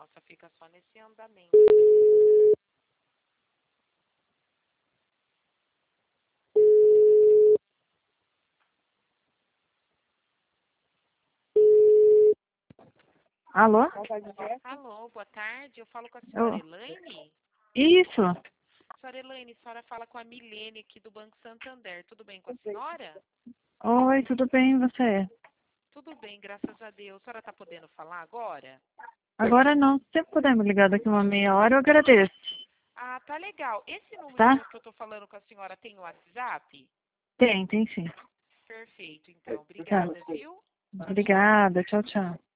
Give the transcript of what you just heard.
Nossa, fica só nesse andamento. Alô? Alô, boa tarde. Eu falo com a senhora Eu... Elaine? Isso. Senhora Elaine, a senhora fala com a Milene aqui do Banco Santander. Tudo bem com a senhora? Oi, tudo bem, e você? Tudo bem, graças a Deus. A senhora está podendo falar agora? Agora não, se você puder me ligar daqui uma meia hora, eu agradeço. Ah, tá legal. Esse número Tá? que eu tô falando com a senhora tem WhatsApp? Tem sim. Perfeito, então. Tá. Obrigada, viu? Tchau, tchau. Obrigada, tchau, tchau.